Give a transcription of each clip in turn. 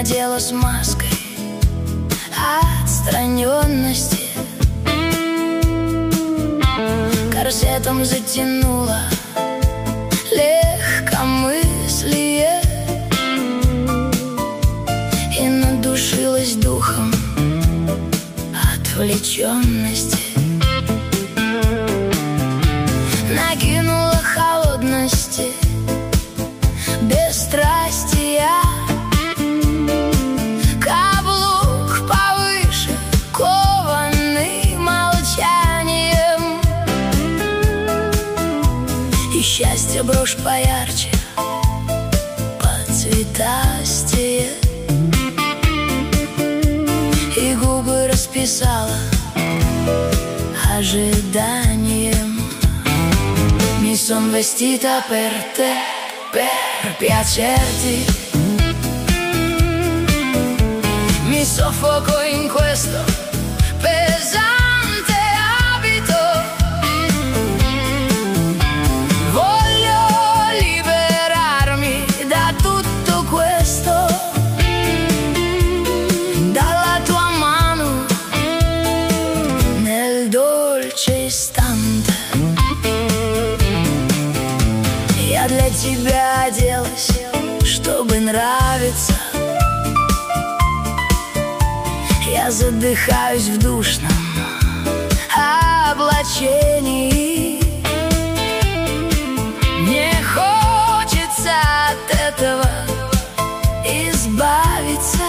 надела с маской отстраненности, корсетом затянула легкомыслие и надушилась духом отвлеченности. Накинула холодности, бесстрастия, каблук повыше, кованный молчанием, и счастье брошь поярче, поцветастее, и губы расписала ожиданием. Mi son vestita per te, per piacerti. Mi soffoco in questo pesante abito. Voglio liberarmi da tutto questo, dalla tua mano nel dolce istante. Я для тебя оделась, чтобы нравиться. Я задыхаюсь в душном облачении. Мне хочется от этого избавиться.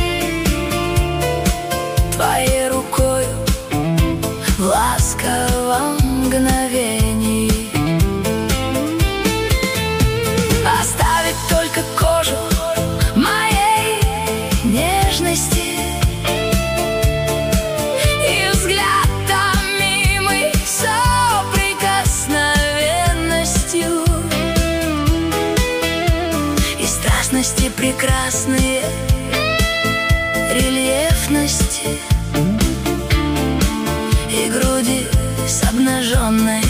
Твоей рукою в ласковом мгновении оставить только кожу моей нежности и взгляд томимый соприкосновенностью, и страстности прекрасные рельефности, и груди с обнаженной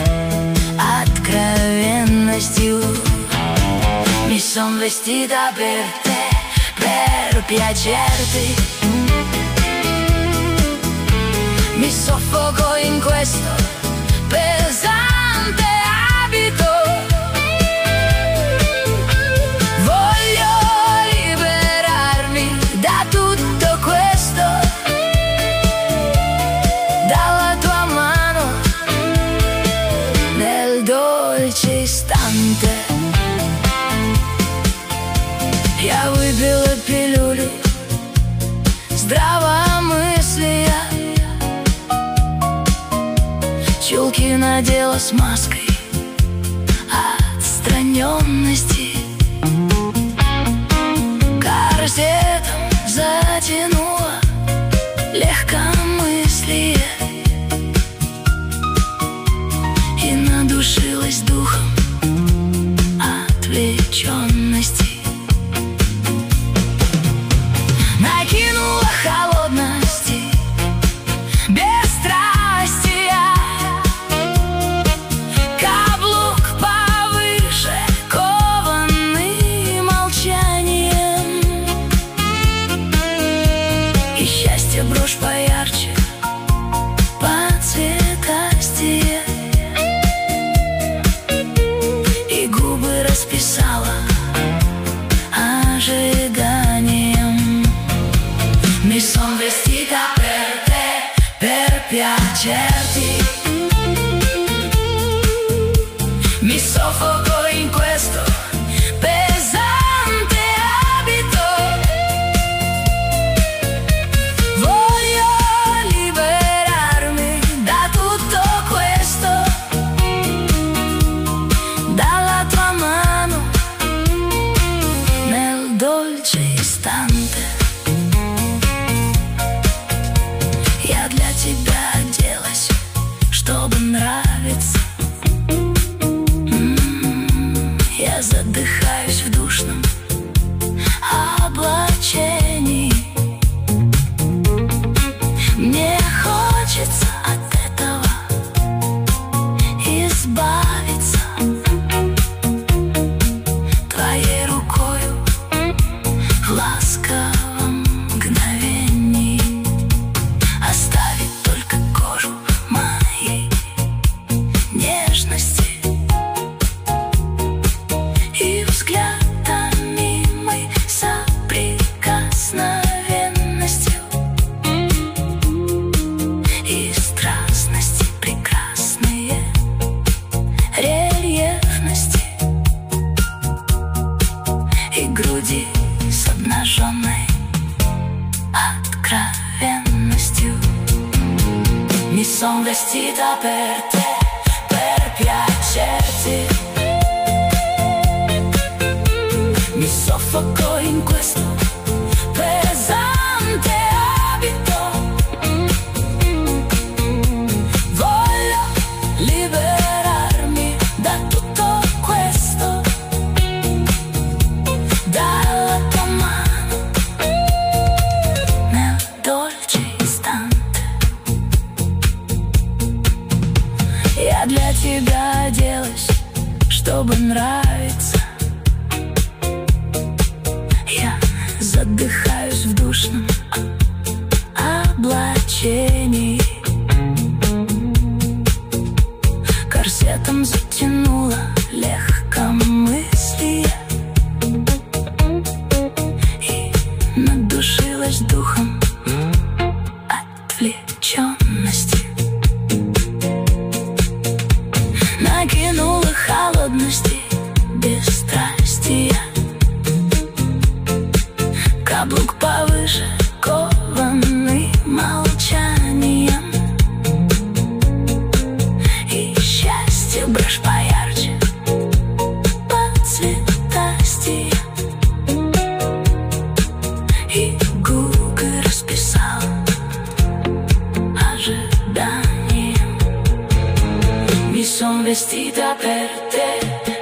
откровенностью. Mi son vestita per te, per piacerti. Mi soffoco in questo pesante abito. Voglio liberarmi da tutto questo, dalla tua mano nel dolce istante. Я выпила пилюли здравомыслия, чулки надела с маской отстраненности, корсетом затянула легкомыслие и надушилась духом отвлеченности. Накинула холодности, бесстрастия, каблук повыше, кованный молчанием, и счастье брошь поярче, поцветастее, и губы расписала ожиданием. Mi son vestita per te, per piacerti. Mi soffoco in questo pesante abito. Voglio liberarmi da tutto questo, dalla tua mano nel dolce istante. Я для тебя оделась, чтобы нравиться. Я задыхаюсь в душном облачении. Мне хочется от этого избавиться. Твоей рукою в ласках vestita per te, per piacerti. Mi soffoco in questo pesante abito. Voglio liberarmi da tutto questo, dalla tua mano nel dolce istante. Я для тебя оделась, чтобы нравиться. Я задыхаюсь в душном облачении. Корсетом затянула легкомыслие и надушилась духом отвлеченности. Накинула холодности, бесстрастия. Каблук повыше, кованный молчанием. И счастье брешь поярче, поцветастее. И губы расписал ожиданием. Mi son vestita per te,